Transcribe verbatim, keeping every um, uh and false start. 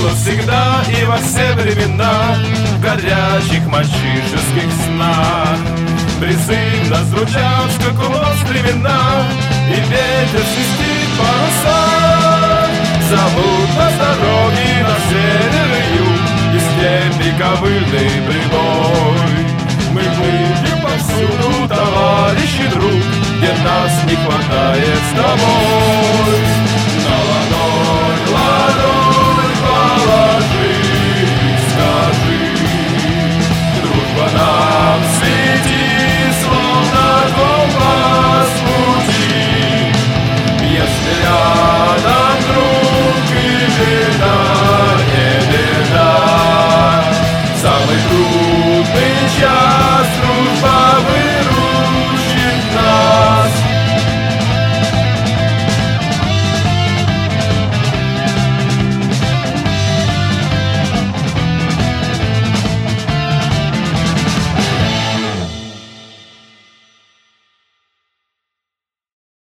было всегда и во все времена, в горячих мальчишеских снах. Призывно звучат скакунов стремена, и ветер свистит паруса. Зовут нас дороги на север и юг, и степи ковыльный прибой. Мы будем повсюду, товарищ и друг, где нас не хватает с тобой.